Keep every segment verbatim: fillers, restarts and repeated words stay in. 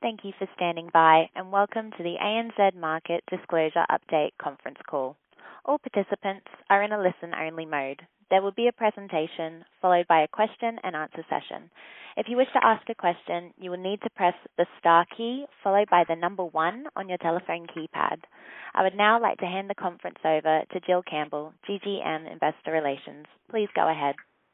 Thank you for standing by, and welcome to the A N Z Market Disclosure Update conference call. All participants are in a listen-only mode. There will be a presentation followed by a question and answer session. If you wish to ask a question, you will need to press the star key followed by the number one on your telephone keypad. I would now like to hand the conference over to Jill Campbell, G G M Investor Relations. Please go ahead.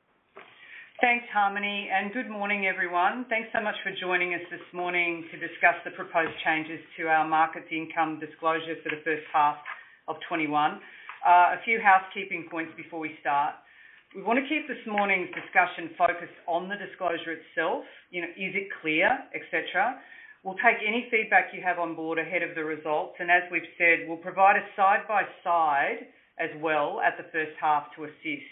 Thanks, Harmony, and good morning, everyone. Thanks so much for joining us this morning to discuss the proposed changes to our markets income disclosure for the first half of twenty-one. Uh, a few housekeeping points before we start. We want to keep this morning's discussion focused on the disclosure itself. You know, is it clear, et cetera. We'll take any feedback you have on board ahead of the results, and as we've said, we'll provide a side-by-side as well at the first half to assist.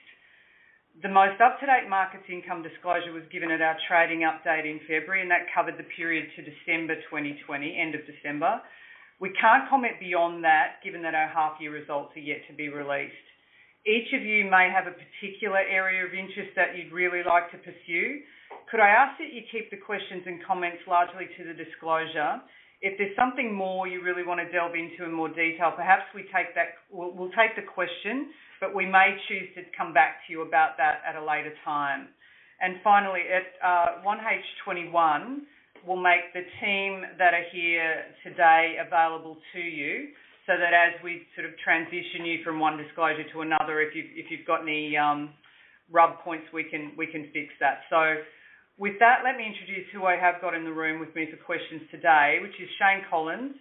The most up-to-date markets income disclosure was given at our trading update in February, and that covered the period to December twenty twenty, end of December. We can't comment beyond that, given that our half-year results are yet to be released. Each of you may have a particular area of interest that you'd really like to pursue. Could I ask that you keep the questions and comments largely to the disclosure? If there's something more you really want to delve into in more detail, perhaps we take that, we'll, we'll take the question, but we may choose to come back to you about that at a later time. And finally, at uh, one H twenty-one, we'll make the team that are here today available to you so that as we sort of transition you from one disclosure to another, if you've, if you've got any um, rub points, we can, we can fix that. So with that, let me introduce who I have got in the room with me for questions today, which is Shane Collins.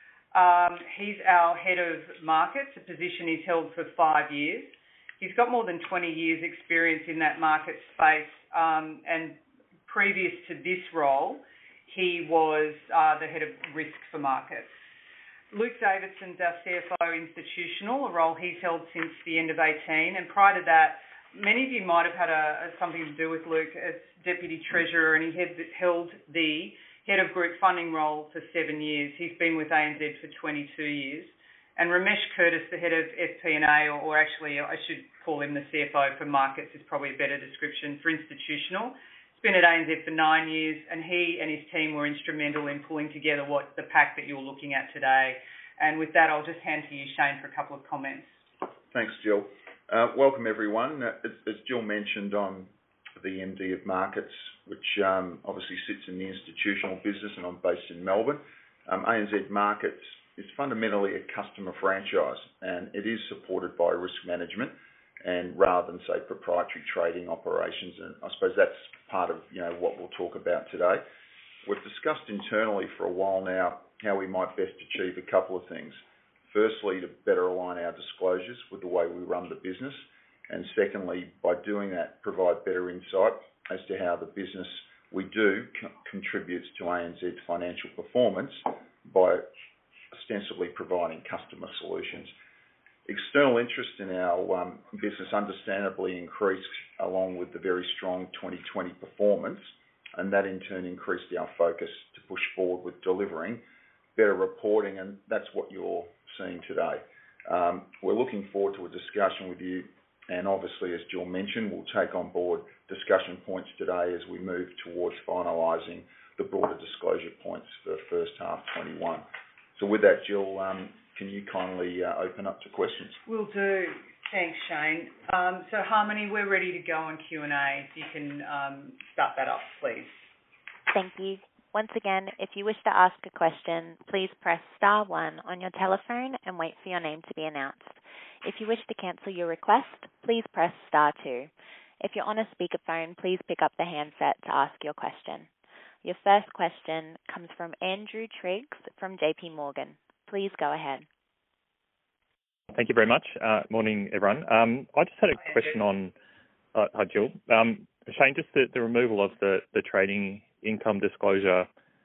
Um, he's our head of markets, a position he's held for five years. He's got more than twenty years experience in that market space, um, and previous to this role, he was uh, the head of risk for markets. Luke Davidson's our C F O institutional, a role he's held since the end of eighteen, and prior to that, many of you might have had a, a, something to do with Luke as Deputy Treasurer, and he had held the Head of Group Funding role for seven years. He's been with A N Z for twenty-two years. And Ramesh Curtis, the Head of F P and A, or, or actually I should call him the C F O for markets, is probably a better description, for institutional. He's been at A N Z for nine years, and he and his team were instrumental in pulling together what the pack that you're looking at today. And with that, I'll just hand to you, Shane, for a couple of comments. Thanks, Jill. Uh, welcome, everyone. Uh, as, as Jill mentioned, I'm the M D of Markets, which um, obviously sits in the institutional business, and I'm based in Melbourne. Um, A N Z Markets is fundamentally a customer franchise, and it is supported by risk management, and rather than, say, proprietary trading operations. And I suppose that's part of, you know, what we'll talk about today. We've discussed internally for a while now how we might best achieve a couple of things. Firstly, to better align our disclosures with the way we run the business. And secondly, by doing that, provide better insight as to how the business we do co- contributes to A N Z's financial performance by ostensibly providing customer solutions. External interest in our um, business understandably increased along with the very strong twenty twenty performance, and that in turn increased our focus to push forward with delivering better reporting, and that's what you're seeing today. Um, we're looking forward to a discussion with you, and obviously, as Jill mentioned, we'll take on board discussion points today as we move towards finalising the broader disclosure points for first half twenty-one. So with that, Jill, um, can you kindly uh, open up to questions? Will do. Thanks, Shane. Um, so, Harmony, we're ready to go on Q and A. If you can um, start that up, please. Thank you. Once again, if you wish to ask a question, please press star one on your telephone and wait for your name to be announced. If you wish to cancel your request, please press star two. If you're on a speakerphone, please pick up the handset to ask your question. Your first question comes from Andrew Triggs from J P Morgan. Please go ahead. Thank you very much. Uh, morning, everyone. Um, I just had a question on, uh, hi, Jill. Um, Shane, just the, the removal of the, the trading income disclosure.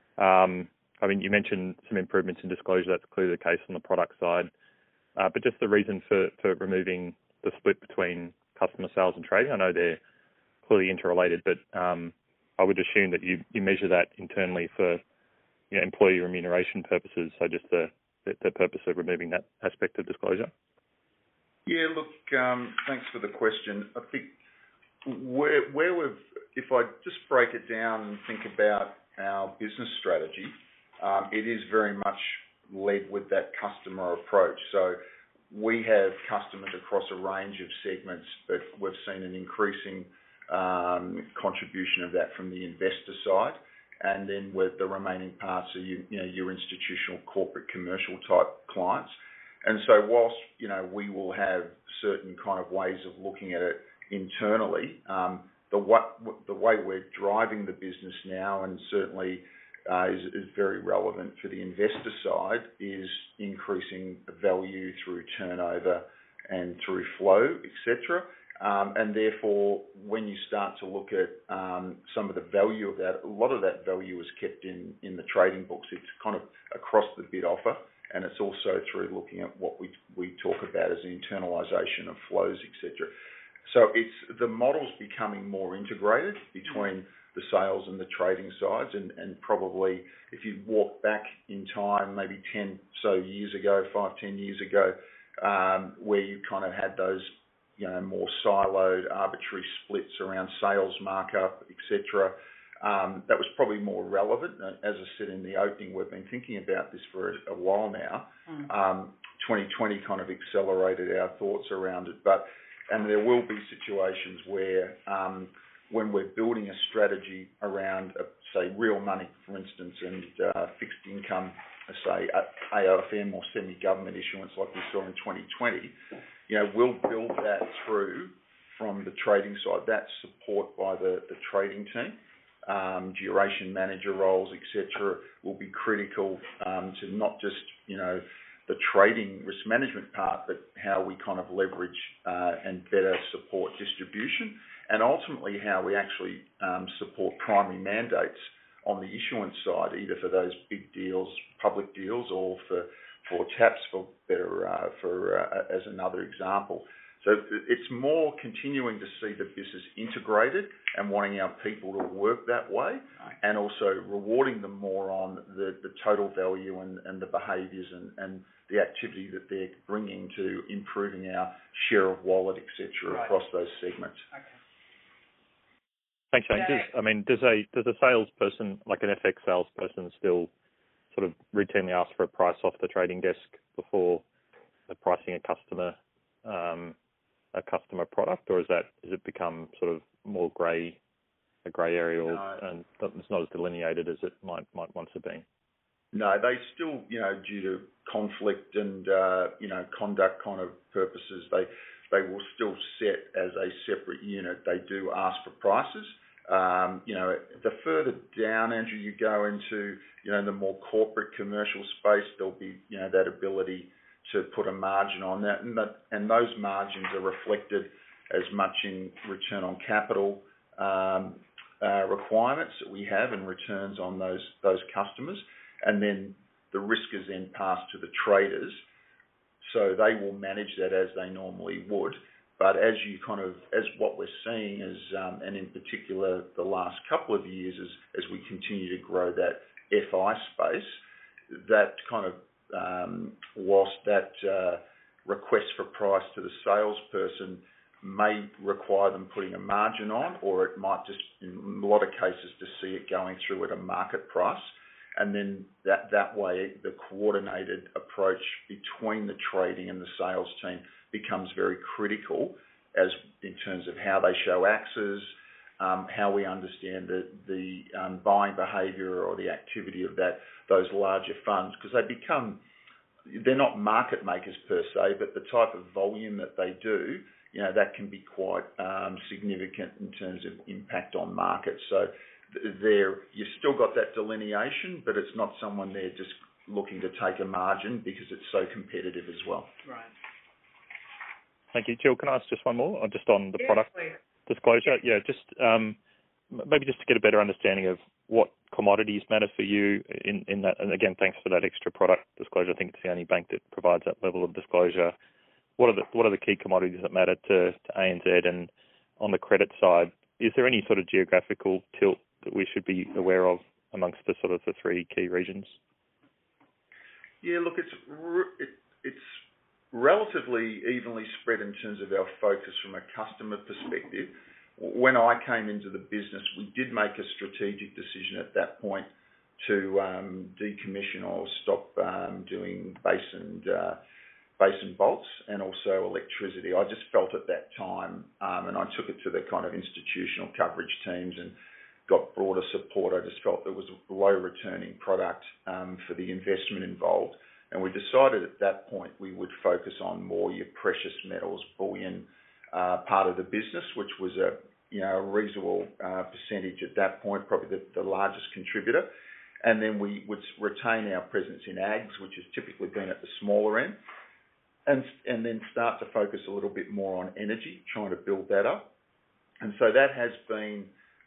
Um, I mean, you mentioned some improvements in disclosure. That's clearly the case on the product side. Uh, but just the reason for, for removing the split between customer sales and trading. I know they're clearly interrelated, but um, I would assume that you, you measure that internally for, you know, employee remuneration purposes. So just the, the, the purpose of removing that aspect of disclosure. Yeah, look, um, thanks for the question. I think where, where we've, if I just break it down and think about our business strategy, um, it is very much led with that customer approach. So we have customers across a range of segments, but we've seen an increasing um, contribution of that from the investor side. And then with the remaining parts are you, you know, your institutional, corporate, commercial type clients. And so whilst, you know, we will have certain kind of ways of looking at it internally, um, the, what, the way we're driving the business now, and certainly uh, is, is very relevant for the investor side, is increasing value through turnover and through flow, et cetera. Um, and therefore, when you start to look at um, some of the value of that, a lot of that value is kept in, in the trading books. It's kind of across the bid offer, and it's also through looking at what we we talk about as the internalisation of flows, et cetera. So it's the model's becoming more integrated between the sales and the trading sides, and, and probably if you walk back in time, maybe ten so years ago, five, ten years ago, um, where you kind of had those, you know, more siloed, arbitrary splits around sales markup, et cetera. Um, that was probably more relevant. As I said in the opening, we've been thinking about this for a, a while now. Mm. Um, twenty twenty kind of accelerated our thoughts around it, but and there will be situations where um, when we're building a strategy around, uh, say, real money, for instance, and uh, fixed income, say, A O F M or semi-government issuance like we saw in twenty twenty, you know, we'll build that through from the trading side. That support by the, the trading team, um, duration manager roles, et cetera, will be critical um, to not just, you know, the trading risk management part, but how we kind of leverage uh, and better support distribution, and ultimately how we actually um, support primary mandates on the issuance side, either for those big deals, public deals, or for for TAPS, for better uh, for uh, as another example. So it's more continuing to see the business integrated and wanting our people to work that way, and also rewarding them more on the, the total value and, and the behaviours and, and the activity that they're bringing to improving our share of wallet, et cetera, right, across those segments. Okay. Thanks, Shane. Does, I mean, does a does a salesperson, like an F X salesperson, still sort of routinely ask for a price off the trading desk before pricing a customer um, a customer product, or is that has it become sort of more grey, a grey area, or, no. and it's not as delineated as it might might once have been? No, they still, you know, due to conflict and uh, you know conduct kind of purposes, they they will still set as a separate unit. They do ask for prices. Um, you know, the further down, Andrew, you go into, you know, the more corporate commercial space, there'll be, you know, that ability to put a margin on that, and that, and those margins are reflected as much in return on capital um, uh, requirements that we have and returns on those those customers, and then the risk is then passed to the traders, so they will manage that as they normally would. But as you kind of, as what we're seeing is, um, and in particular the last couple of years, as as we continue to grow that F I space, that kind of um, whilst that uh, request for price to the salesperson may require them putting a margin on, or it might just, in a lot of cases, to see it going through at a market price. And then that, that way, the coordinated approach between the trading and the sales team becomes very critical as in terms of how they show axes, um, how we understand the, the um, buying behaviour or the activity of that those larger funds, because they become, they're not market makers per se, but the type of volume that they do, you know, that can be quite um, significant in terms of impact on markets. So there, you've still got that delineation, but it's not someone there just looking to take a margin because it's so competitive as well. Right. Thank you. Jill, can I ask just one more, or just on the yeah, product please. disclosure? Yeah, just um, maybe just to get a better understanding of what commodities matter for you in, in that. And again, thanks for that extra product disclosure. I think it's the only bank that provides that level of disclosure. What are the what are the key commodities that matter to, to A N Z? And on the credit side, is there any sort of geographical tilt that we should be aware of amongst the sort of the three key regions? Yeah, look, it's it, it's relatively evenly spread in terms of our focus from a customer perspective. When I came into the business, we did make a strategic decision at that point to um, decommission or stop um, doing base and uh, base and bolts, and also electricity. I just felt at that time, um, and I took it to the kind of institutional coverage teams and got broader support. I just felt there was a low returning product um, for the investment involved, and we decided at that point we would focus on more your precious metals, bullion uh, part of the business, which was a you know a reasonable uh, percentage at that point, probably the, the largest contributor. And then we would retain our presence in ags, which has typically been at the smaller end, and and then start to focus a little bit more on energy, trying to build that up. And so that has been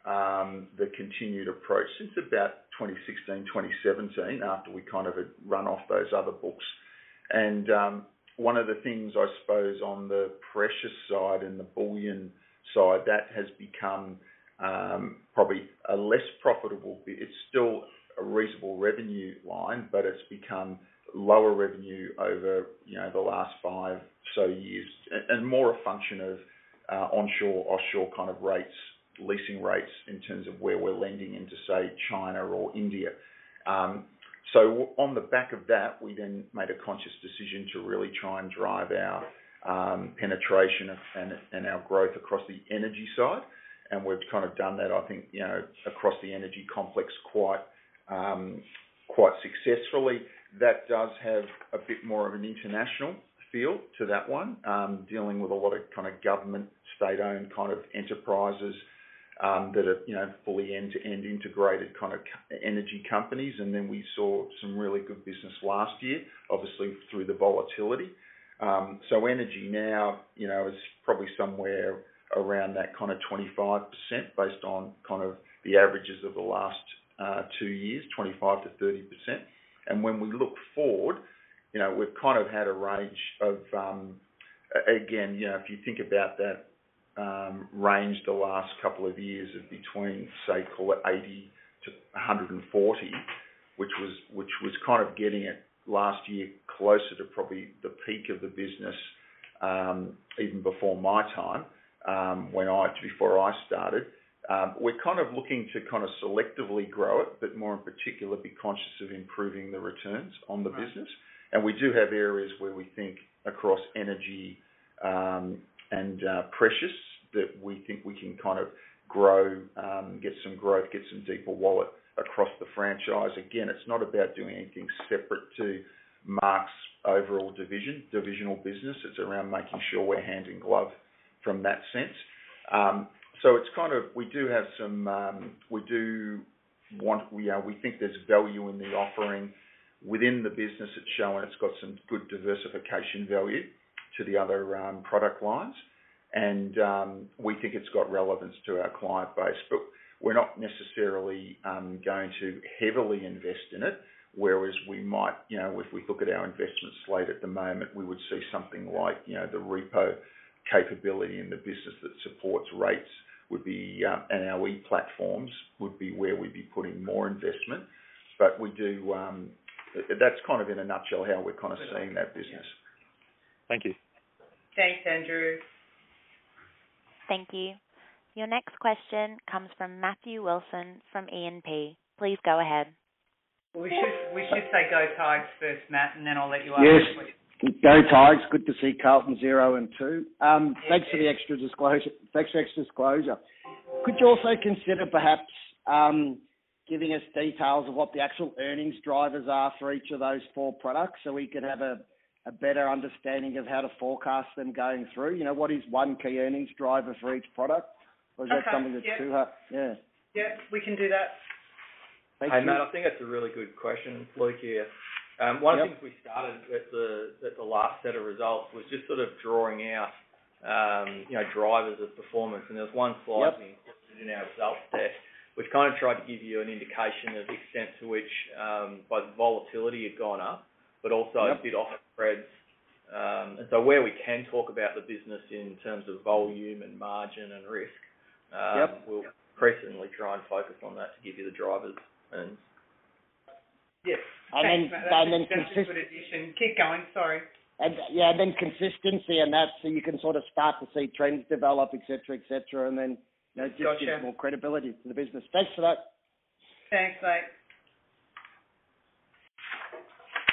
um, the continued approach since about twenty sixteen, twenty seventeen, after we kind of had run off those other books. And um, one of the things, I suppose, on the precious side and the bullion side, that has become um, probably a less profitable bit. It's still a reasonable revenue line, but it's become lower revenue over, you know, the last five so years, and more a function of uh, onshore, offshore kind of rates, leasing rates in terms of where we're lending into, say, China or India. Um, so on the back of that, we then made a conscious decision to really try and drive our um, penetration of, and, and our growth across the energy side, and we've kind of done that, I think, you know, across the energy complex quite Um, quite successfully. That does have a bit more of an international feel to that one, um, dealing with a lot of kind of government, state-owned kind of enterprises um, that are, you know, fully end-to-end integrated kind of energy companies. And then we saw some really good business last year, obviously through the volatility. Um, so energy now, you know, is probably somewhere around that kind of twenty-five percent based on kind of the averages of the last Uh, two years, twenty-five to thirty percent. And when we look forward, you know, we've kind of had a range of, um, again, you know, if you think about that um, range the last couple of years of between, say, call it eighty to one hundred forty, which was which was kind of getting it last year closer to probably the peak of the business, um, even before my time, um, when I before I started. Um, we're kind of looking to kind of selectively grow it, but more in particular be conscious of improving the returns on the right. business. And we do have areas where we think across energy um, and uh, precious that we think we can kind of grow, um, get some growth, get some deeper wallet across the franchise. Again, it's not about doing anything separate to Mark's overall division, divisional business. It's around making sure we're hand in glove from that sense. Um, So it's kind of, we do have some, um, we do want, we, uh, we think there's value in the offering within the business. It's showing it's got some good diversification value to the other um, product lines. And um, we think it's got relevance to our client base, but we're not necessarily um, going to heavily invest in it. Whereas we might, you know, if we look at our investment slate at the moment, we would see something like, you know, the repo capability in the business that supports rates would be, um, and our e-platforms would be where we'd be putting more investment. But we do, um, that's kind of in a nutshell how we're kind of seeing that business. Thank you. Thanks, Andrew. Thank you. Your next question comes from Matthew Wilson from E and P. Please go ahead. Well, we should we should say go Tigers first, Matt, and then I'll let you ask yes. the question. Go Tigers. Good to see Carlton zero and two. Um, yes, thanks yes. for the extra disclosure. Thanks for extra disclosure. Could you also consider perhaps um, giving us details of what the actual earnings drivers are for each of those four products, so we could have a, a better understanding of how to forecast them going through? You know, what is one key earnings driver for each product? Or is okay. that something that's yeah. too hard? Yeah. Yeah, we can do that. Thank hey, you. Matt, I think that's a really good question. Luke here. Um, one yep. of the things we started at the at the last set of results was just sort of drawing out, um, you know, drivers of performance. And there was one slide yep. we included in our results deck, which kind of tried to give you an indication of the extent to which um, both volatility had gone up, but also yep. bid-offer spreads. Um, and so where we can talk about the business in terms of volume and margin and risk, um, yep. we'll increasingly try and focus on that to give you the drivers. And yes. And Thanks, then, Matt. That's, and then a, that's consist- a good addition. Keep going, sorry. And yeah, and then consistency and that, so you can sort of start to see trends develop, et cetera, et cetera, and then, you know, it just Gotcha. gives more credibility to the business. Thanks for that. Thanks, mate.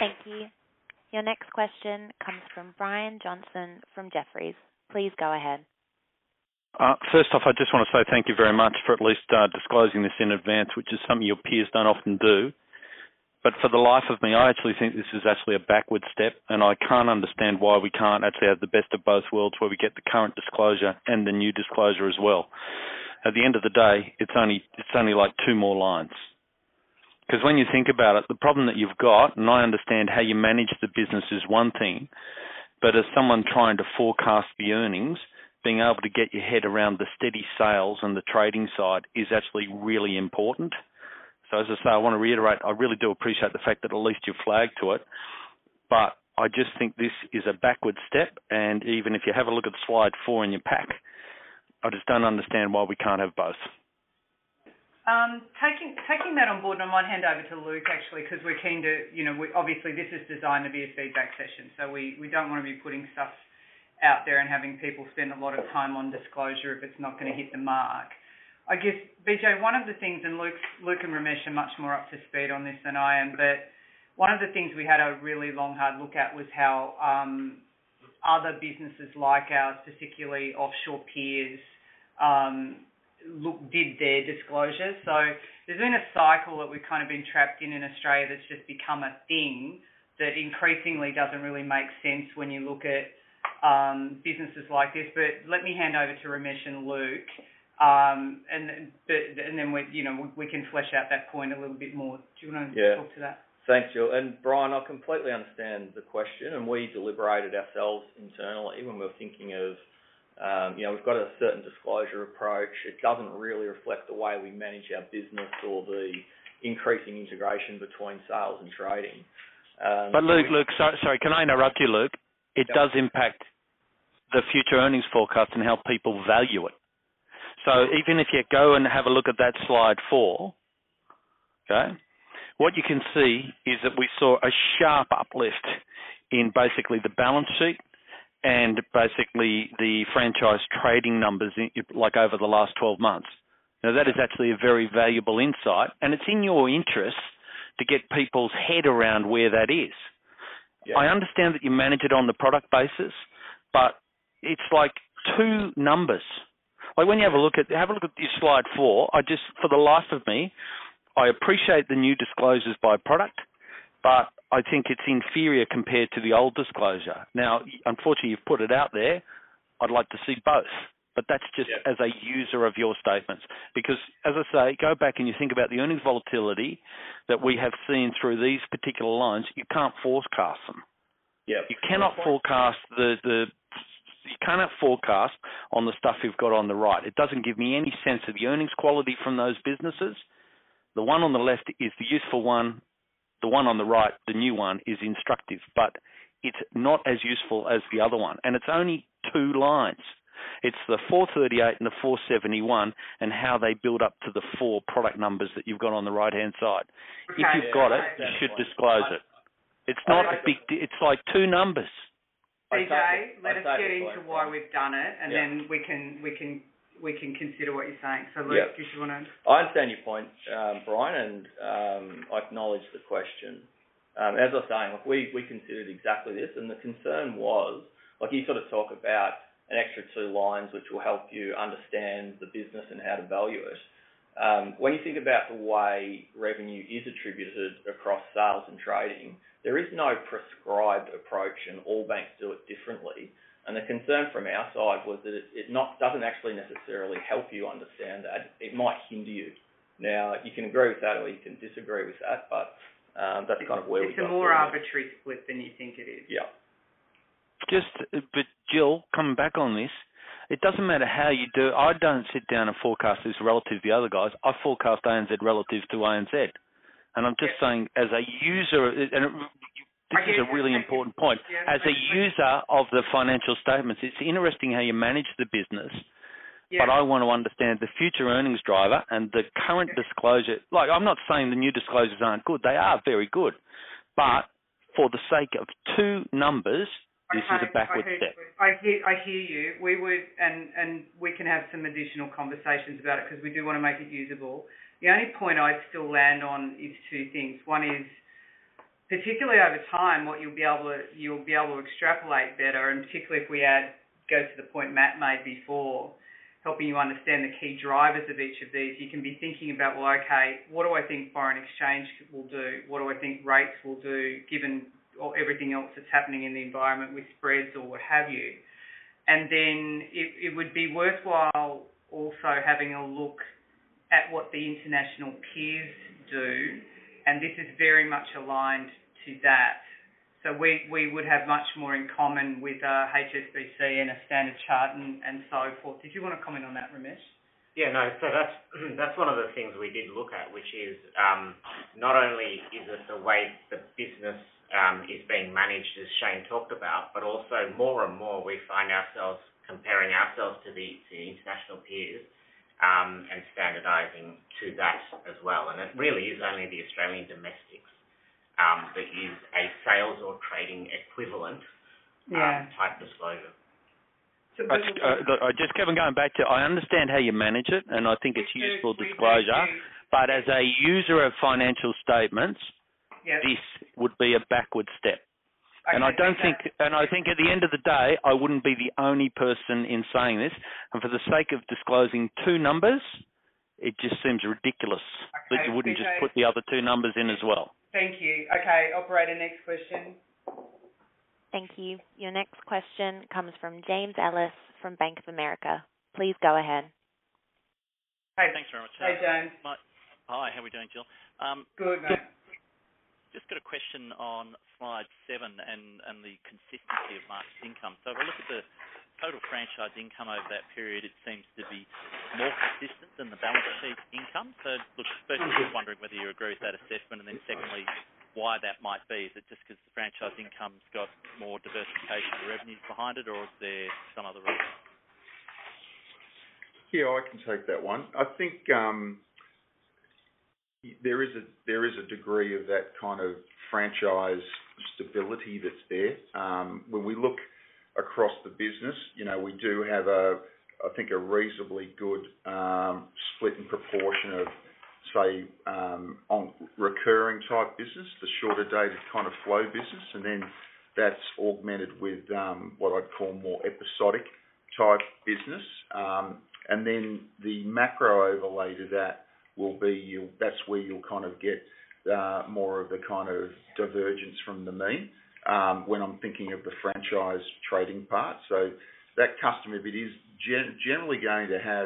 Thank you. Your next question comes from Brian Johnson from Jefferies. Please go ahead. Uh, first off, I just want to say thank you very much for at least uh, disclosing this in advance, which is something your peers don't often do. But for the life of me, I actually think this is actually a backward step, and I can't understand why we can't actually have the best of both worlds, where we get the current disclosure and the new disclosure as well. At the end of the day, it's only it's only like two more lines. Because when you think about it, the problem that you've got, and I understand how you manage the business is one thing, but as someone trying to forecast the earnings, being able to get your head around the steady sales and the trading side is actually really important. So as I say, I want to reiterate, I really do appreciate the fact that at least you flagged to it, but I just think this is a backward step, and even if you have a look at slide four in your pack, I just don't understand why we can't have both. Um, taking taking that on board, and I might hand over to Luke actually, because we're keen to, you know, we, obviously this is designed to be a feedback session, so we, we don't want to be putting stuff out there and having people spend a lot of time on disclosure if it's not going to hit the mark. I guess, B J, one of the things, and Luke, Luke and Ramesh are much more up to speed on this than I am, but one of the things we had a really long, hard look at was how um, other businesses like ours, particularly offshore peers, um, look, did their disclosures. So there's been a cycle that we've kind of been trapped in in Australia that's just become a thing that increasingly doesn't really make sense when you look at um, businesses like this. But let me hand over to Ramesh and Luke. Um, and but, and then we, you know, we can flesh out that point a little bit more. Do you want to yeah. talk to that? Thanks, Jill. And Brian, I completely understand the question, and we deliberated ourselves internally when we were thinking of, um, you know, we've got a certain disclosure approach. It doesn't really reflect the way we manage our business or the increasing integration between sales and trading. Um, but Luke, Luke, sorry, sorry, can I interrupt you, Luke? It Yep. does impact the future earnings forecast and how people value it. So even if you go and have a look at that slide four, okay, what you can see is that we saw a sharp uplift in basically the balance sheet and basically the franchise trading numbers in, like over the last twelve months. Now that is actually a very valuable insight, and it's in your interest to get people's head around where that is. Yeah. I understand that you manage it on the product basis, but it's like two numbers. Like when you have a look at have a look at your slide four, I just for the life of me, I appreciate the new disclosures by product, but I think it's inferior compared to the old disclosure. Now, unfortunately, you've put it out there. I'd like to see both, but that's just yeah. as a user of your statements. Because, as I say, go back and you think about the earnings volatility that we have seen through these particular lines. You can't forecast them. Yeah. You cannot forecast the the. You cannot forecast on the stuff you've got on the right. It doesn't give me any sense of the earnings quality from those businesses. The one on the left is the useful one. The one on the right, the new one, is instructive, but it's not as useful as the other one. And it's only two lines. It's the four thirty-eight and the four seventy-one and how they build up to the four product numbers that you've got on the right-hand side. Okay, if you've got it, you should disclose it. It's not a big deal. It's like two numbers. B J, let us get into why we've done it, and yeah. then we can we can we can consider what you're saying. So, Luke, yeah. if you want to... I understand your point, um, Brian, and um, I acknowledge the question. Um, as I was saying, like, we we considered exactly this, and the concern was, like you sort of talk about an extra two lines which will help you understand the business and how to value it. Um, when you think about the way revenue is attributed across sales and trading, there is no prescribed approach, and all banks do it differently. And the concern from our side was that it, it not doesn't actually necessarily help you understand that. It might hinder you. Now, you can agree with that or you can disagree with that, but um, that's kind of where we got to. It's a more arbitrary split than you think it is. Yeah. Just, but Jill, coming back on this, it doesn't matter how you do it. I don't sit down and forecast this relative to the other guys. I forecast A N Z relative to A N Z. And I'm just yeah. saying, as a user, and it, this is a really important point, as a user of the financial statements, it's interesting how you manage the business, yeah. but I want to understand the future earnings driver and the current yeah. disclosure. Like, I'm not saying the new disclosures aren't good. They are very good. But for the sake of two numbers, this okay, is a backward I step. I hear, I hear you. We would, and, and we can have some additional conversations about it because we do want to make it usable. The only point I'd still land on is two things. One is, particularly over time, what you'll be able to you'll be able to extrapolate better, and particularly if we add go to the point Matt made before, helping you understand the key drivers of each of these, you can be thinking about, well, okay, what do I think foreign exchange will do? What do I think rates will do, given or everything else that's happening in the environment with spreads or what have you? And then it, it would be worthwhile also having a look at what the international peers do, and this is very much aligned to that. So we, we would have much more in common with uh, H S B C and a Standard Chart and, and so forth. Did you want to comment on that, Ramesh? Yeah, no, so that's that's one of the things we did look at, which is um, not only is it the way the business um, is being managed, as Shane talked about, but also more and more we find ourselves comparing ourselves to the, to the international peers um, and standardising to that as well. And it really is only the Australian domestics um, that is a sales or trading equivalent yeah. um, type disclosure. So, I, uh, I just kept on going back to, I understand how you manage it, and I think it's useful disclosure, but as a user of financial statements, yep. this would be a backward step. Okay, and I don't okay. think, and I think at the end of the day, I wouldn't be the only person in saying this, and for the sake of disclosing two numbers, it just seems ridiculous okay, that you wouldn't okay. just put the other two numbers in as well. Thank you. Okay, operator, next question. Thank you. Your next question comes from James Ellis from Bank of America. Please go ahead. Hey, thanks very much. Hey, James. My, hi, how are we doing, Jill? Um, Good, mate. Just got a question on slide seven and, and the consistency of market income. So if I look at the total franchise income over that period, it seems to be more consistent than the balance sheet income. So look, firstly, just wondering whether you agree with that assessment, and then secondly, why that might be. Is it just because the franchise income's got more diversification of revenues behind it, or is there some other reason? Yeah, I can take that one. I think um, there is a there is a degree of that kind of franchise stability that's there. Um, when we look across the business, you know, we do have a I think a reasonably good um, split and proportion of, say, um, on recurring type business, the shorter dated kind of flow business, and then that's augmented with um, what I'd call more episodic type business. Um, and then the macro overlay to that will be, you, that's where you'll kind of get uh, more of the kind of divergence from the mean um, when I'm thinking of the franchise trading part. So that customer, if it is gen- generally going to have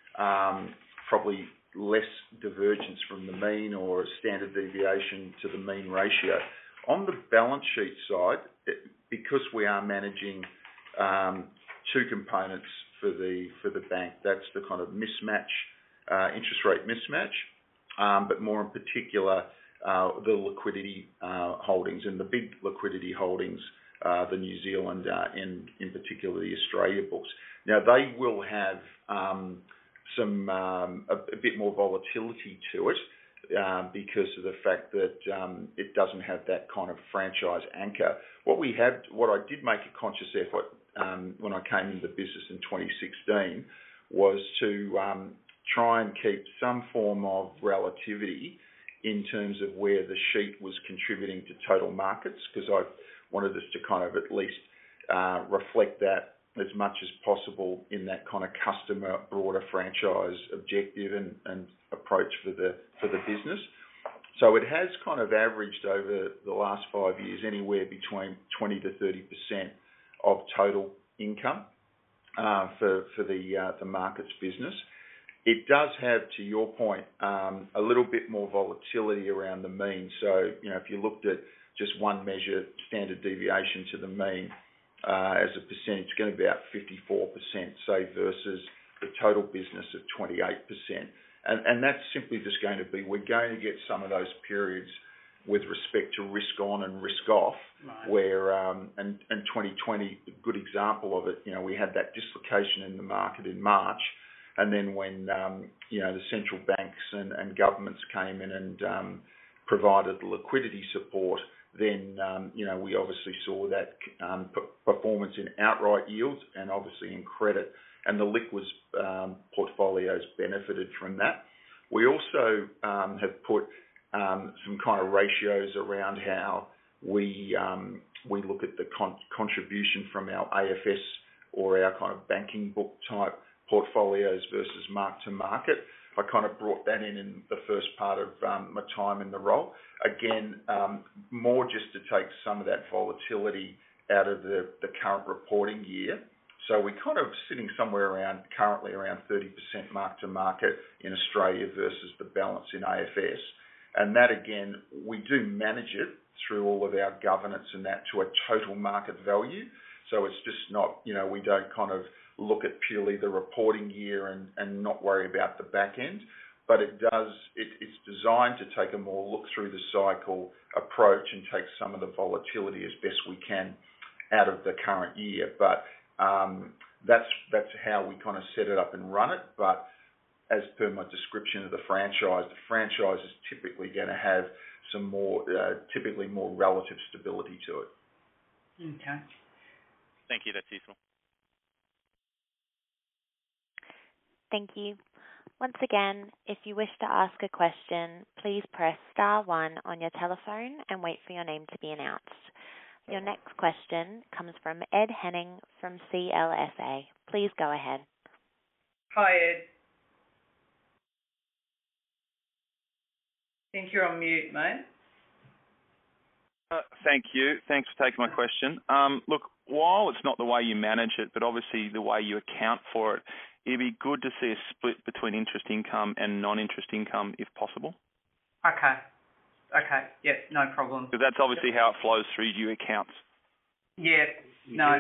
um, probably less divergence from the mean or a standard deviation to the mean ratio. On the balance sheet side, it, because we are managing um, two components for the for the bank, that's the kind of mismatch, uh, interest rate mismatch, um, but more in particular, uh, the liquidity uh, holdings and the big liquidity holdings, uh, the New Zealand uh, and in particular the Australia books. Now they will have um, some um, a, a bit more volatility to it uh, because of the fact that um, it doesn't have that kind of franchise anchor. What we have, what I did make a conscious effort um, when I came into the business in twenty sixteen was to um, try and keep some form of relativity in terms of where the sheet was contributing to total markets, because I wanted us to kind of at least uh, reflect that as much as possible in that kind of customer broader franchise objective and, and approach for the for the business. So it has kind of averaged over the last five years anywhere between twenty to thirty percent of total income uh, for for the uh, the markets business. It does have, to your point, um, a little bit more volatility around the mean. So you know, if you looked at just one measure, standard deviation to the mean, Uh, as a percentage, it's going to be about fifty-four percent, say, versus the total business of twenty-eight percent. And, and that's simply just going to be, we're going to get some of those periods with respect to risk on and risk off, right. where, um, and, and twenty twenty, a good example of it, you know, we had that dislocation in the market in March. And then when, um, you know, the central banks and, and governments came in and um, provided liquidity support, then, um, you know, we obviously saw that um, p- performance in outright yields and obviously in credit, and the liquids um, portfolios benefited from that. We also um, have put um, some kind of ratios around how we um, we look at the con- contribution from our A F S or our kind of banking book type portfolios versus mark to market. I kind of brought that in in the first part of um, my time in the role. Again, um, more just to take some of that volatility out of the, the current reporting year. So we're kind of sitting somewhere around, currently around thirty percent mark to market in Australia versus the balance in A F S. And that again, we do manage it through all of our governance and that to a total market value. So it's just not, you know, we don't kind of look at purely the reporting year and, and not worry about the back end. But it does, it, it's designed to take a more look through the cycle approach and take some of the volatility as best we can out of the current year. But um, that's that's how we kind of set it up and run it. But as per my description of the franchise, the franchise is typically going to have some more, uh, typically more relative stability to it. Okay. Thank you. That's useful. Thank you. Once again, if you wish to ask a question, please press star one on your telephone and wait for your name to be announced. Your next question comes from Ed Henning from C L S A. Please go ahead. Hi, Ed. I think you're on mute, mate. Uh, thank you. Thanks for taking my question. Um, look, while it's not the way you manage it, but obviously the way you account for it, it'd be good to see a split between interest income and non-interest income if possible. Okay. Okay. Yep, no problem. Because that's obviously how it flows through your accounts. Yeah. No.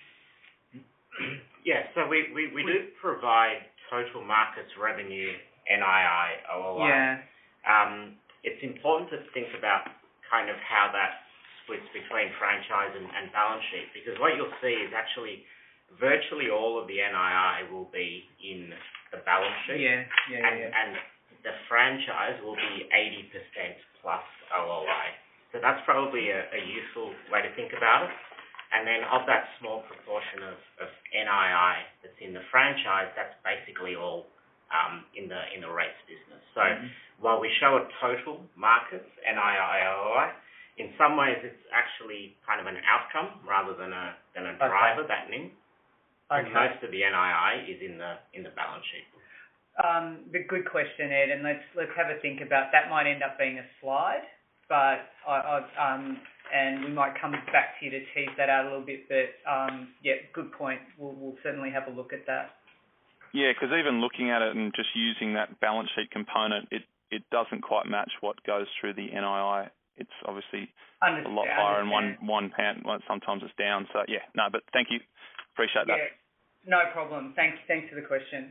Yeah, so we, we, we do provide total markets revenue, N I I, O O I. Yeah. Um, it's important to think about kind of how that splits between franchise and, and balance sheet, because what you'll see is actually virtually all of the N I I will be in the balance sheet. Yeah, yeah, and, yeah. and the franchise will be eighty percent plus O O I. So that's probably a, a useful way to think about it. And then of that small proportion of, of N I I that's in the franchise, that's basically all um, in the in the rates business. So mm-hmm. while we show a total markets, N I I, O O I, in some ways it's actually kind of an outcome rather than a than a driver, okay. that N I M. Okay. And most of the N I I is in the in the balance sheet. Um, the good question, Ed, and let's let's have a think about that. Might end up being a slide, but I, I um, and we might come back to you to tease that out a little bit. But um, yeah, good point. We'll we'll certainly have a look at that. Yeah, because even looking at it and just using that balance sheet component, it it doesn't quite match what goes through the N I I. It's obviously understand, a lot higher, and understand. one one pound. Well, sometimes it's down. So yeah, no, but thank you. Appreciate that. Yeah, no problem. Thanks, thanks for the question.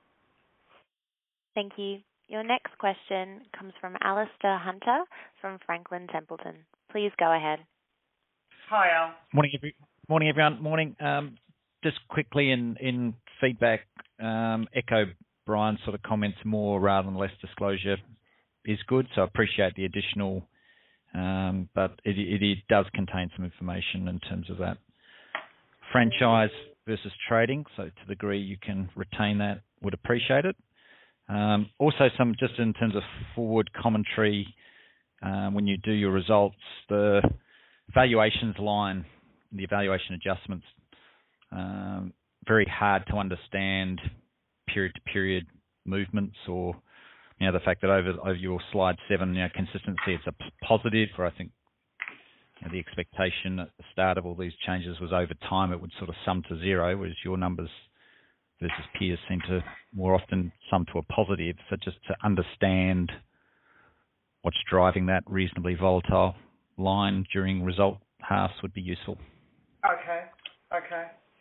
Thank you. Your next question comes from Alistair Hunter from Franklin Templeton. Please go ahead. Hi, Al. Morning, every, morning everyone. Morning. Um, just quickly in, in feedback, um, echo Brian's sort of comments, more rather than less disclosure is good. So I appreciate the additional, um, but it, it, it does contain some information in terms of that. Franchise versus trading, so to the degree you can retain that, would appreciate it. Um, also, some just in terms of forward commentary, um, when you do your results, the valuations line, the evaluation adjustments, um, very hard to understand period-to-period movements, or you know the fact that over over your slide seven, you know, consistency, it's a positive, or I think you know, the expectation at the start of all these changes was over time it would sort of sum to zero, whereas your numbers versus peers seem to more often sum to a positive. So just to understand what's driving that reasonably volatile line during result halves would be useful. Okay, okay.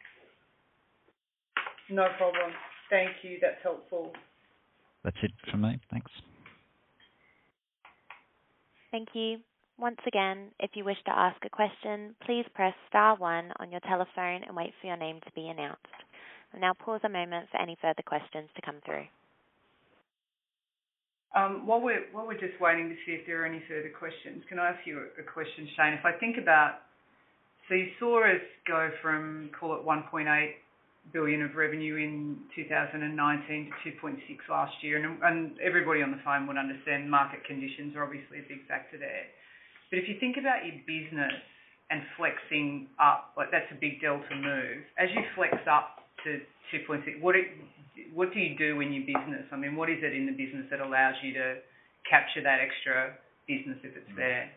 No problem. Thank you. That's helpful. That's it from me. Thanks. Thank you. Once again, if you wish to ask a question, please press star one on your telephone and wait for your name to be announced. I'll now pause a moment for any further questions to come through. Um, while we're while we're just waiting to see if there are any further questions, can I ask you a, a question, Shane? If I think about, so you saw us go from, call it one point eight billion of revenue in two thousand nineteen to two point six last year. And, and everybody on the phone would understand market conditions are obviously a big factor there. But if you think about your business and flexing up, like that's a big delta move. As you flex up to two point six, what it, what do you do in your business? I mean, what is it in the business that allows you to capture that extra business if it's there?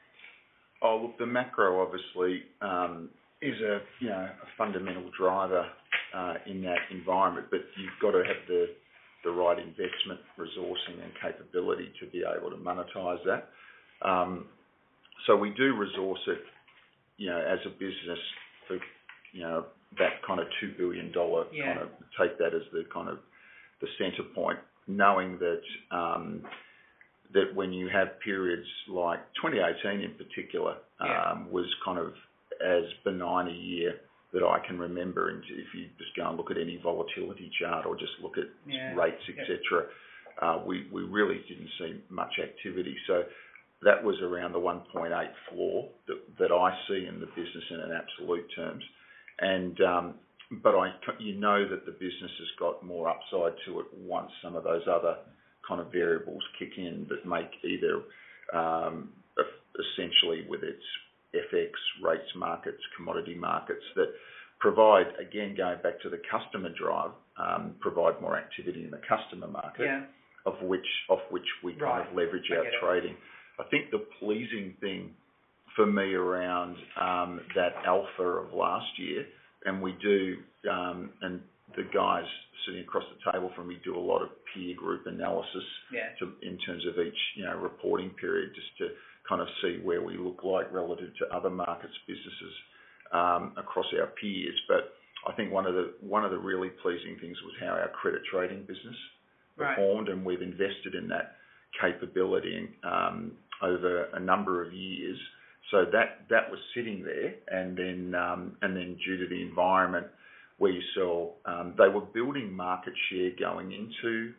Oh, look, the macro obviously um, is a you know a fundamental driver uh, in that environment, but you've got to have the the right investment, resourcing, and capability to be able to monetize that. Um, so we do resource it, you know, as a business for you know that kind of two billion dollar yeah. kind of take that as the kind of the centre point, knowing that. Um, that when you have periods like twenty eighteen in particular yeah. um, was kind of as benign a year that I can remember, and if you just go and look at any volatility chart or just look at yeah. rates, et cetera, yeah. uh, we, we really didn't see much activity. So that was around the one point eight floor that, that I see in the business in an absolute terms. And um, but I, you know that the business has got more upside to it once some of those other kind of variables kick in that make either um, essentially with its F X, rates markets, commodity markets that provide, again, going back to the customer drive, um, provide more activity in the customer market, yeah. of which of which we kind right. of leverage I our trading. I think the pleasing thing for me around um, that alpha of last year, and we do, um, and the guys sitting across the table from me do a lot of peer group analysis yeah. to, in terms of each, you know, reporting period, just to kind of see where we look like relative to other markets, businesses um, across our peers. But I think one of the one of the really pleasing things was how our credit trading business performed, right. and we've invested in that capability um, over a number of years. So that that was sitting there, and then um, and then due to the environment where you saw um, they were building market share going into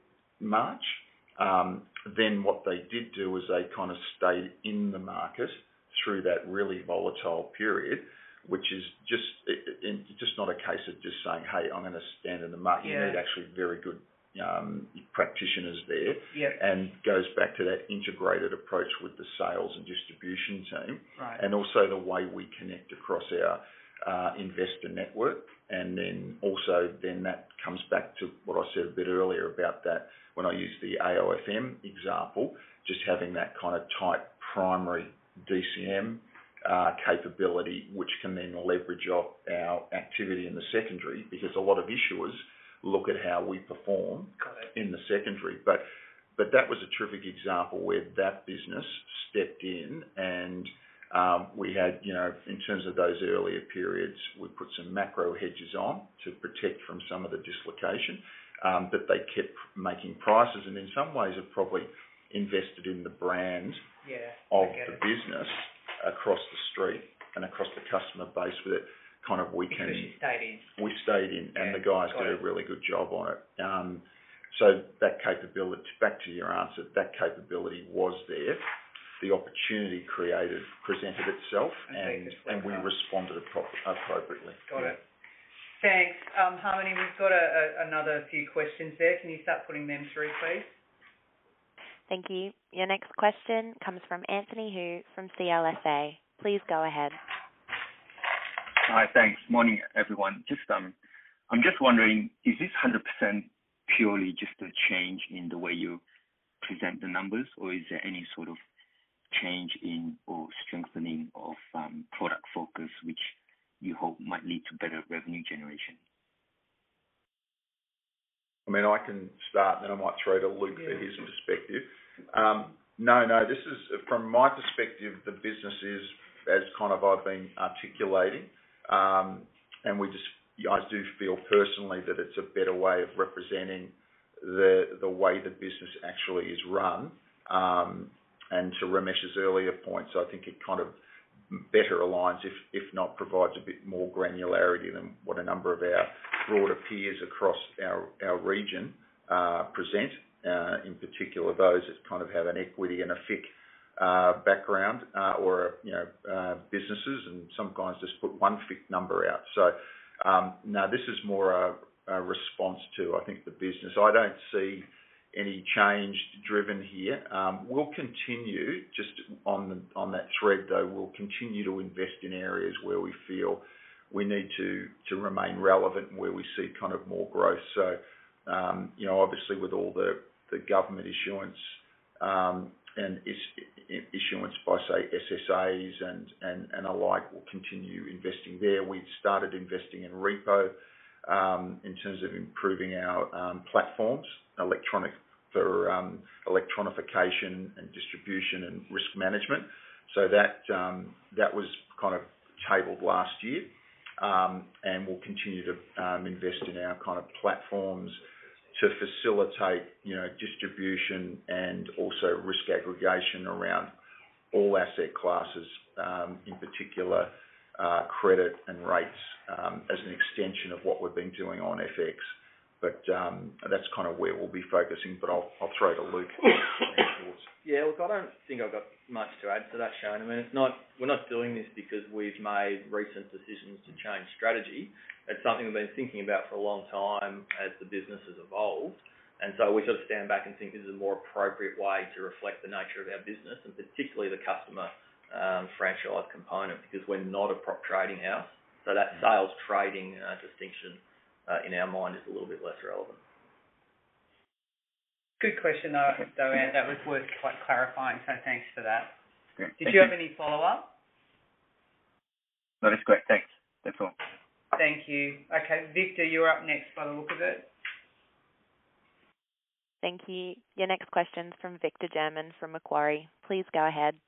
March. Um, then what they did do was they kind of stayed in the market through that really volatile period, which is just it, it, just not a case of just saying, hey, I'm going to stand in the market. Yeah. You need actually very good um, practitioners there, yep. and goes back to that integrated approach with the sales and distribution team, right. and also the way we connect across our uh, investor network. And then also then that comes back to what I said a bit earlier about that when I used the A O F M example, just having that kind of tight primary D C M uh, capability, which can then leverage off our activity in the secondary, because a lot of issuers look at how we perform in the secondary. But but that was a terrific example where that business stepped in, and Um, we had, you know, in terms of those earlier periods, we put some macro hedges on to protect from some of the dislocation, um, but they kept making prices, and in some ways have probably invested in the brand yeah, of the it. business across the street and across the customer base with it. Kind of we because can. you stayed in. We stayed in, yeah, and the guys did it. a really good job on it. Um, so that capability, back to your answer, that capability was there. The opportunity created, presented itself, and, and we responded appropriately. Got it. Thanks. Um, Harmony, we've got a, a, another few questions there. Can you start putting them through, please? Thank you. Your next question comes from Anthony Hu from C L S A. Please go ahead. Hi, thanks. Morning, everyone. Just um, I'm just wondering, is this one hundred percent purely just a change in the way you present the numbers, or is there any sort of change in or strengthening of um, product focus, which you hope might lead to better revenue generation? I mean, I can start, and then I might throw to Luke yeah. for his perspective. Um, no, no, this is, from my perspective, the business is, as kind of I've been articulating, um, and we just, I do feel personally that it's a better way of representing the the way the business actually is run. Um, And to Ramesh's earlier points, I think it kind of better aligns, if if not provides a bit more granularity than what a number of our broader peers across our, our region uh, present, uh, in particular those that kind of have an equity and a F I C uh, background uh, or, you know, uh, businesses, and some guys just put one F I C number out. So Um, no, this is more a, a response to, I think, the business. I don't see any change driven here. Um, we'll continue, just on the, on that thread though, we'll continue to invest in areas where we feel we need to, to remain relevant and where we see kind of more growth. So, um, you know, obviously with all the, the government issuance um, and is, issuance by, say, S S As and, and, and alike, we'll continue investing there. We've started investing in repo um, in terms of improving our um, platforms, electronic for um, electronification and distribution and risk management. So that um, that was kind of tabled last year, um, and we'll continue to um, invest in our kind of platforms to facilitate, you know, distribution and also risk aggregation around all asset classes, um, in particular uh, credit and rates, um, as an extension of what we've been doing on F X. But um, that's kind of where we'll be focusing, but I'll, I'll throw to Luke. Yeah, look, I don't think I've got much to add to that, Shane. I mean, it's not, we're not doing this because we've made recent decisions to change strategy. It's something we've been thinking about for a long time as the business has evolved. And so we sort of stand back and think this is a more appropriate way to reflect the nature of our business, and particularly the customer um, franchise component, because we're not a prop trading house. So that sales trading uh, distinction Uh, in our mind is a little bit less relevant. Good question, though, though Ant. That was worth quite clarifying, so thanks for that. Great. Did Thank you you have any follow-up? No, that's great. Thanks. That's all. Thank you. Okay, Victor, you're up next by the look of it. Thank you. Your next question's from Victor German from Macquarie. Please go ahead.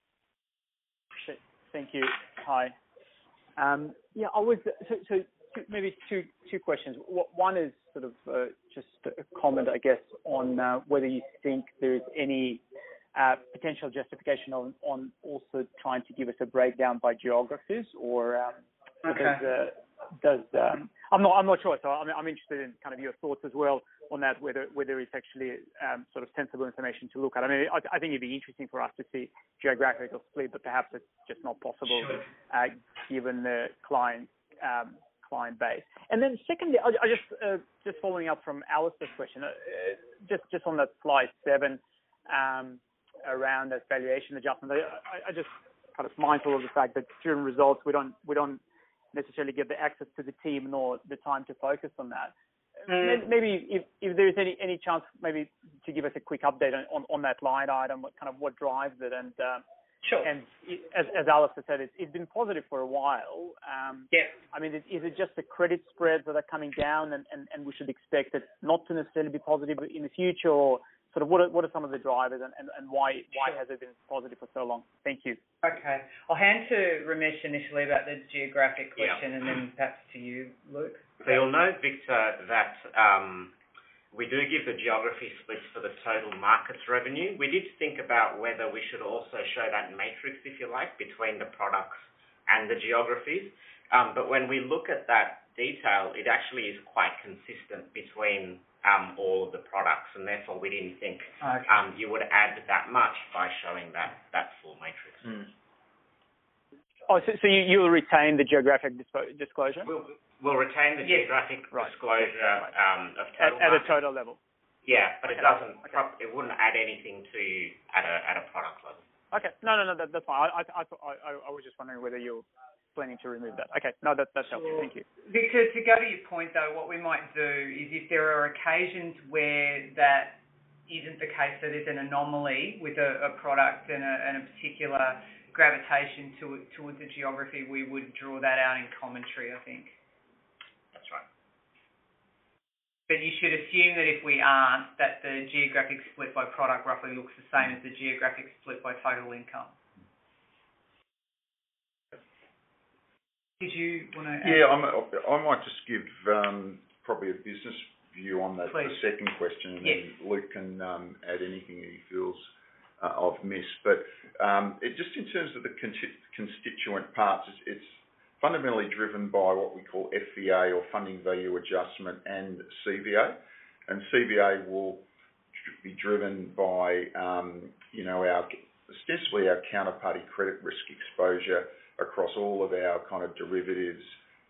Thank you. Hi. Um, yeah, I was so. so Maybe two two questions. One is sort of uh, just a comment, I guess, on uh, whether you think there is any uh, potential justification on, on also trying to give us a breakdown by geographies, or um, okay. does, uh, does um, I'm not I'm not sure. So I'm, I'm interested in kind of your thoughts as well on that, whether whether it's actually um, sort of sensible information to look at. I mean, I, I think it'd be interesting for us to see geographical split, but perhaps it's just not possible sure. uh, given the client. Um, client base. And then secondly, I, I just uh, just following up from Alistair's question, uh, just just on that slide seven um, around that valuation adjustment. I, I just kind of mindful of the fact that during results we don't we don't necessarily get the access to the team nor the time to focus on that. Mm. Maybe if, if there's any any chance, maybe to give us a quick update on, on, on that line item, what kind of what drives it, and um, Sure. And as, as Alistair said, it's, it's been positive for a while. Um, yeah. I mean, is it just the credit spreads that are coming down, and, and, and we should expect it not to necessarily be positive in the future, or sort of what are, what are some of the drivers, and, and, and why why sure. has it been positive for so long? Thank you. Okay. I'll hand to Ramesh initially about the geographic question, yeah. and then perhaps to you, Luke. So you'll note, Victor, that um, we do give the geography splits for the total markets revenue. We did think about whether we should also show that matrix, if you like, between the products and the geographies. Um, but when we look at that detail, it actually is quite consistent between um, all of the products, and therefore we didn't think okay. um, you would add that much by showing that, that full matrix. Mm. Oh, so, so you, you'll retain the geographic dispo- disclosure? We'll, we'll retain the yes. geographic right. disclosure right. um, of total at, at a market. total level. Yeah, but okay. it doesn't. Okay. Pro- it wouldn't add anything to at a at a product level. Okay. No, no, no. That, that's fine. I, I, I, I was just wondering whether you're planning to remove that. Okay. No, that, that's helpful. Sure. Thank you. Because to go to your point, though, what we might do is if there are occasions where that isn't the case, so there's an anomaly with a, a product and a, and a particular gravitation to, towards a geography, we would draw that out in commentary, I think. That's right. But you should assume that if we aren't, that the geographic split by product roughly looks the same as the geographic split by total income. Did you want to add? Yeah, I'm, I might just give um, probably a business view on that, the second question, and yes. then Luke can um, add anything he feels uh, I've missed. But um, it, just in terms of the con- constituent parts, it's, it's fundamentally driven by what we call F V A, or funding value adjustment, and C V A. And C V A will be driven by, um, you know, our ostensibly our counterparty credit risk exposure across all of our kind of derivatives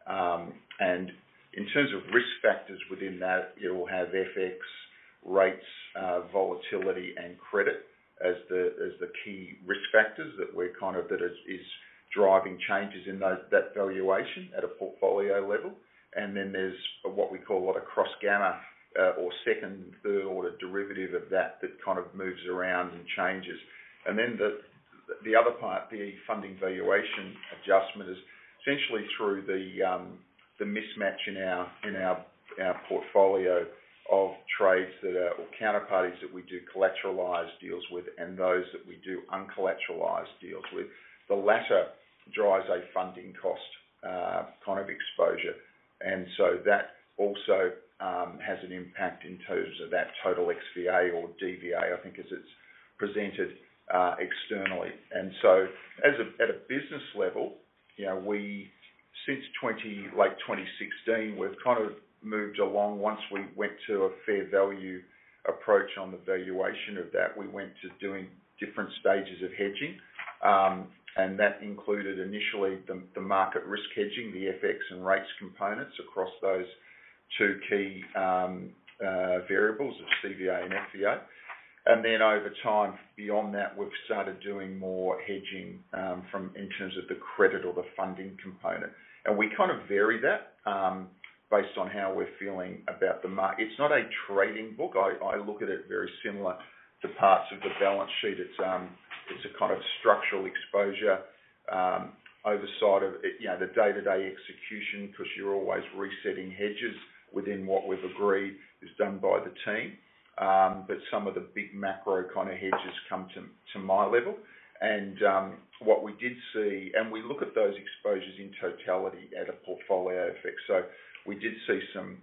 Um, and in terms of risk factors within that, it will have F X, rates, uh, volatility, and credit as the as the key risk factors that we're kind of that is, is driving changes in those, that valuation at a portfolio level. And then there's what we call a lot of cross gamma uh, or second, third order derivative of that that kind of moves around and changes. And then the the other part, the funding valuation adjustment, is essentially through the um, the mismatch in our in our our portfolio of trades that are or counterparties that we do collateralized deals with and those that we do uncollateralized deals with. The latter drives a funding cost uh, kind of exposure, and so that also um, has an impact in terms of that total X V A or D V A, I think, as it's presented uh, externally. And so, as a, at a business level, you know, we since twenty late twenty sixteen, we've kind of moved along. Once we went to a fair value approach on the valuation of that, we went to doing different stages of hedging, um, and that included initially the, the market risk hedging, the F X and rates components across those two key um, uh, variables of C V A and F V A. And then over time, beyond that, we've started doing more hedging um, from in terms of the credit or the funding component. And we kind of vary that um, based on how we're feeling about the market. It's not a trading book. I, I look at it very similar to parts of the balance sheet. It's um, it's a kind of structural exposure, um, oversight of it, you know, the day-to-day execution, because you're always resetting hedges within what we've agreed is done by the team. Um, but some of the big macro kind of hedges come to, to my level. And um, what we did see, and we look at those exposures in totality at a portfolio effect. So we did see some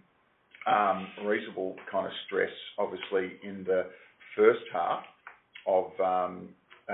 um, reasonable kind of stress, obviously, in the first half of um,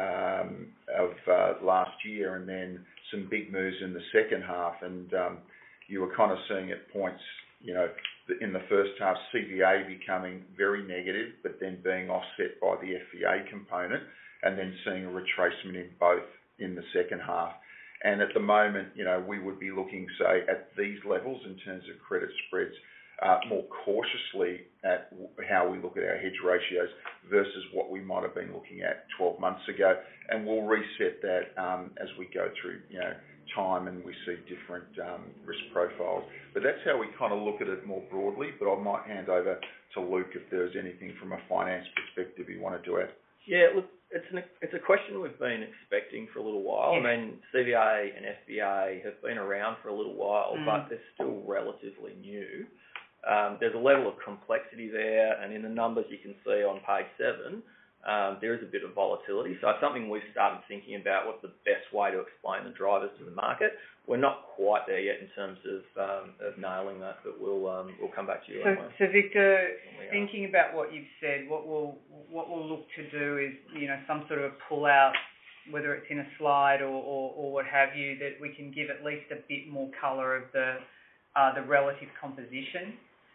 um, of uh, last year, and then some big moves in the second half. And um, you were kind of seeing at points, you know, in the first half, C V A becoming very negative, but then being offset by the F V A component, and then seeing a retracement in both in the second half. And at the moment, you know, we would be looking, say, at these levels in terms of credit spreads, uh, more cautiously at how we look at our hedge ratios versus what we might have been looking at twelve months ago. And we'll reset that um, as we go through, you know, time and we see different um, risk profiles. But that's how we kind of look at it more broadly. But I might hand over to Luke if there's anything from a finance perspective you wanted to add. Yeah, look, it's an, it's a question we've been expecting for a little while. Yeah. I mean, C V A and F V A have been around for a little while, mm. but they're still relatively new. Um, there's a level of complexity there, and in the numbers you can see on page seven, um, there is a bit of volatility. So it's something we've started thinking about, what's the best way to explain the drivers to the market. We're not quite there yet in terms of um, of nailing that, but we'll um, we'll come back to you. So, so Victor, thinking about what you've said, what we'll what we'll look to do is, you know, some sort of a pull out, whether it's in a slide or, or, or what have you, that we can give at least a bit more colour of the uh, the relative composition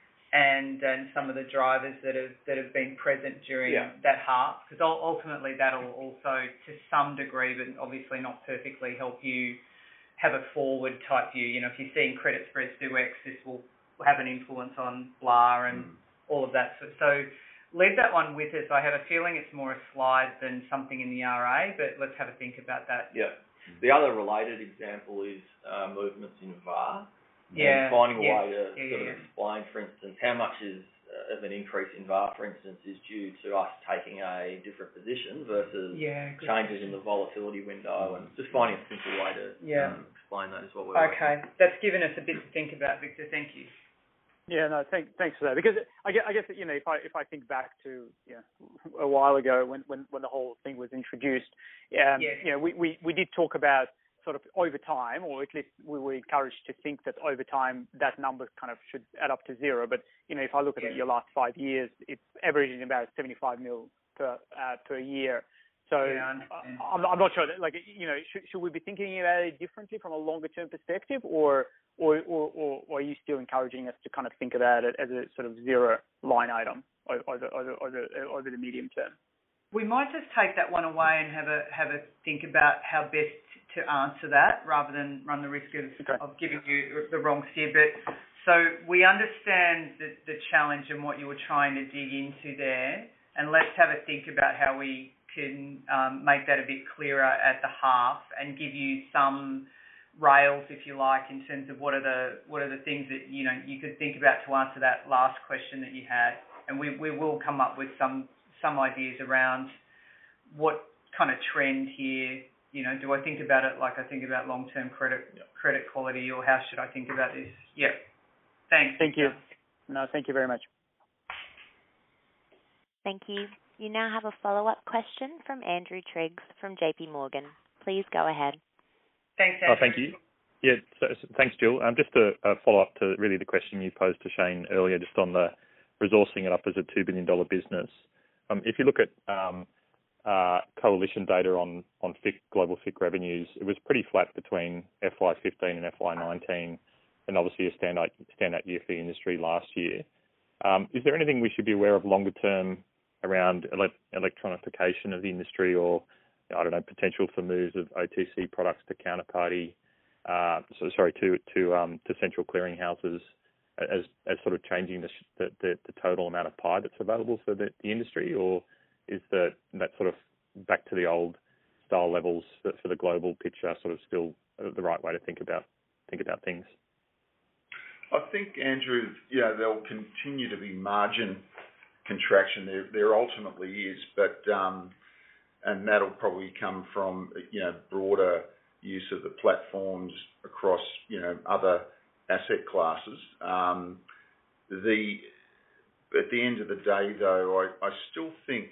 and and some of the drivers that have that have been present during yeah. that half, because ultimately that'll also, to some degree, but obviously not perfectly, help you have a forward type view. You know, if you're seeing credit spreads do X, this will have an influence on blah and mm. all of that. So, so leave that one with us. I have a feeling it's more a slide than something in the R A, but let's have a think about that. Yeah. The other related example is uh, movements in V A R. Yeah. And finding a yeah. way to yeah, sort yeah. of explain, for instance, how much is uh, of an increase in V A R, for instance, is due to us taking a different position versus yeah, changes in the volatility window, and just finding a simple way to yeah. um, explain that is what we're Okay. working. That's given us a bit to think about, Victor. Thank you. Yeah, no, thank, thanks for that. Because I guess, I guess you know, if I if I think back to you know, a while ago when, when, when the whole thing was introduced, um, yes. you know, we, we, we did talk about sort of over time, or at least we were encouraged to think that over time that number kind of should add up to zero. But you know, if I look at yeah. your last five years, it's averaging about seventy-five mil per uh, per year. So yeah, I'm, I'm not sure that, like, you know, should, should we be thinking about it differently from a longer term perspective, or or, or or or are you still encouraging us to kind of think about it as a sort of zero line item over over over, over, over the medium term? We might just take that one away and have a have a think about how best to answer that rather than run the risk of, okay. of giving you the wrong steer. But so we understand the, the challenge and what you were trying to dig into there, and let's have a think about how we can um, make that a bit clearer at the half and give you some rails, if you like, in terms of what are the what are the things that you know you could think about to answer that last question that you had, and we, we will come up with some some ideas around what kind of trend here. You know, do I think about it like I think about long-term credit credit quality, or how should I think about this? Yeah. Thanks. Thank you. No, thank you very much. Thank you. You now have a follow-up question from Andrew Triggs from J P Morgan. Please go ahead. Thanks, Andrew. Oh, thank you. Yeah, so, so thanks, Jill. Um, just a, a follow-up to really the question you posed to Shane earlier, just on the resourcing it up as a two billion dollars business. Um, if you look at um, uh, coalition data on, on F I C, global F I C revenues, it was pretty flat between F Y fifteen and F Y nineteen, and obviously a standout, standout year for the industry last year. Um, is there anything we should be aware of longer term around ele- electronification of the industry, or, I don't know, potential for moves of O T C products to counterparty, uh, so sorry, to to um, to central clearing houses, as as sort of changing the, the the the total amount of pie that's available for the, the industry, or is the that sort of back to the old style levels for, for the global picture sort of still the right way to think about think about things? I think, Andrew, yeah, there'll continue to be margin contraction. There, there ultimately is, but um, and that'll probably come from, you know, broader use of the platforms across, you know, other asset classes. Um, the at the end of the day, though, I, I still think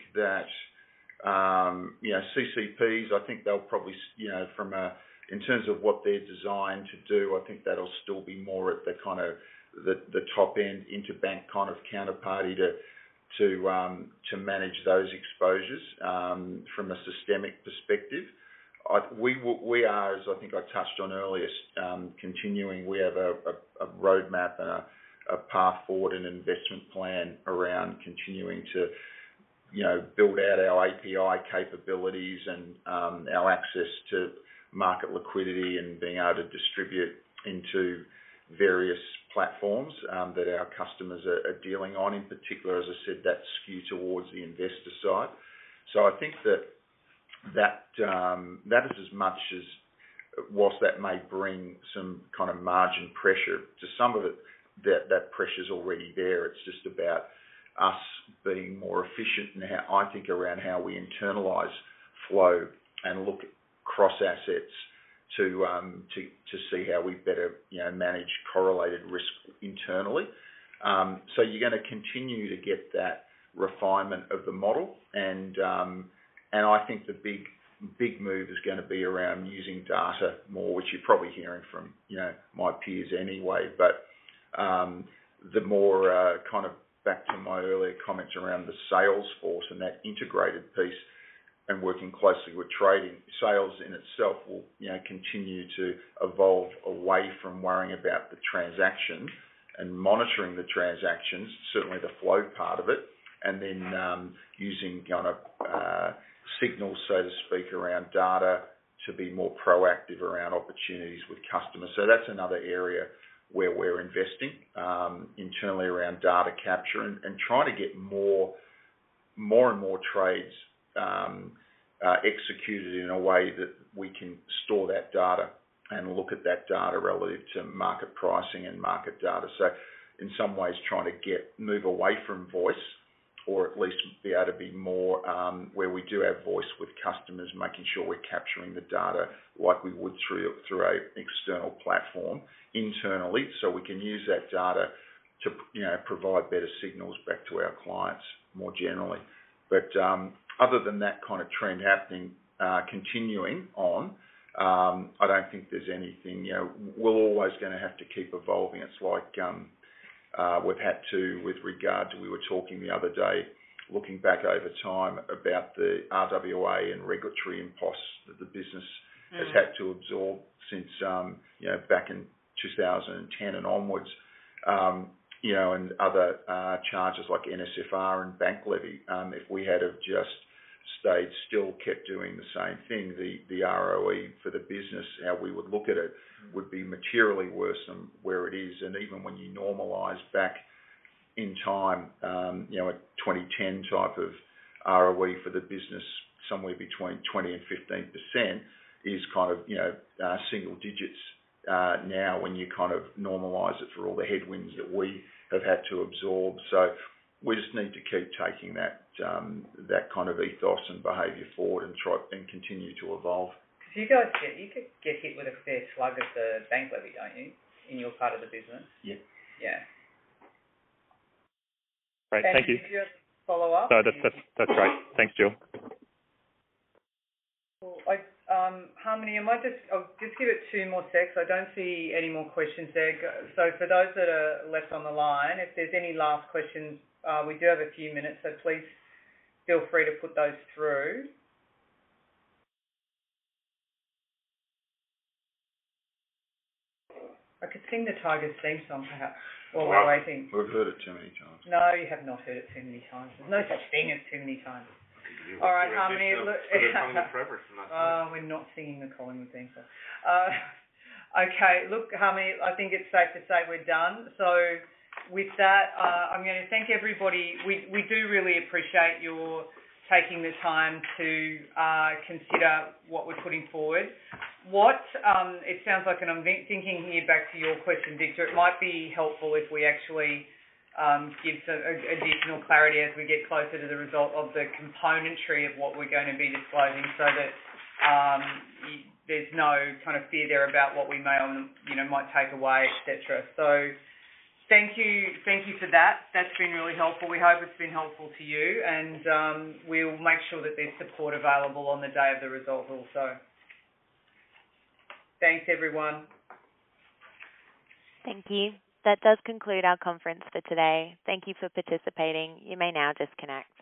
that um, you know, C C Ps, I think they'll probably, you know, from a in terms of what they're designed to do, I think that'll still be more at the kind of the, the top end interbank kind of counterparty to to um, to manage those exposures um, from a systemic perspective. I, we we are, as I think I touched on earlier, um, continuing. We have a, a, a roadmap and a, a path forward, an investment plan around continuing to, you know, build out our A P I capabilities and um, our access to market liquidity and being able to distribute into various platforms um, that our customers are, are dealing on. In particular, as I said, that skew towards the investor side. So I think that that um, that is as much as, whilst that may bring some kind of margin pressure, to some of it, that that pressure's already there. It's just about us being more efficient in how, I think, around how we internalise flow and look cross assets to um, to to see how we better, you know, manage correlated risk internally. Um, so you're going to continue to get that refinement of the model, and um, and I think the big big move is going to be around using data more, which you're probably hearing from, you know, my peers anyway. But um, the more uh, kind of back to my earlier comments around the sales force and that integrated piece, and working closely with trading, sales in itself will, you know, continue to evolve away from worrying about the transaction and monitoring the transactions, certainly the flow part of it, and then um, using kind of uh, signals, so to speak, around data to be more proactive around opportunities with customers. So that's another area where we're investing um, internally around data capture and, and trying to get more, more and more trades Um, uh, executed in a way that we can store that data and look at that data relative to market pricing and market data. So in some ways trying to get move away from voice, or at least be able to be more um, where we do have voice with customers, making sure we're capturing the data like we would through through a external platform internally, so we can use that data to, you know, provide better signals back to our clients more generally. But um, other than that kind of trend happening, uh, continuing on, um, I don't think there's anything, you know, we're always going to have to keep evolving. It's like um, uh, we've had to with regard to, we were talking the other day, looking back over time about the R W A and regulatory imposts that the business mm. has had to absorb since, um, you know, back in two thousand ten and onwards. Um, you know, and other uh, charges like N S F R and bank levy. Um, if we had have just stage still kept doing the same thing, the, the R O E for the business, how we would look at it, would be materially worse than where it is. And even when you normalise back in time, um, you know, a twenty ten type of R O E for the business, somewhere between twenty and fifteen percent, is kind of, you know, uh, single digits uh, now when you kind of normalise it for all the headwinds that we have had to absorb. So we just need to keep taking that um, that kind of ethos and behaviour forward and try and continue to evolve. Because you guys get you could get hit with a fair slug of the bank levy, don't you, in your part of the business? Yeah. Yeah. Great, and thank you. Did you follow up? No, that's that's that's great. Thanks, Jill. Well, I, um, Harmony, I might just I'll just give it two more secs. I don't see any more questions there. So for those that are left on the line, if there's any last questions, uh, we do have a few minutes, so please feel free to put those through. I could sing the Tigers theme song, perhaps, while well, we're waiting. We've heard it too many times. No, you have not heard it too many times. There's no such thing as too many times. All right, Harmony. Look, oh, we're not singing the Collingwood theme song. Uh, okay, look, Harmony, I think it's safe to say we're done. So with that, uh, I'm going to thank everybody. We, we do really appreciate your taking the time to uh, consider what we're putting forward. What, um, it sounds like, and I'm thinking here back to your question, Victor, it might be helpful if we actually um, give some additional clarity as we get closer to the result of the componentry of what we're going to be disclosing, so that um, there's no kind of fear there about what we may, you know, might take away, et cetera. So thank you, thank you for that. That's been really helpful. We hope it's been helpful to you, and um, we'll make sure that there's support available on the day of the result also. Thanks, everyone. Thank you. That does conclude our conference for today. Thank you for participating. You may now disconnect.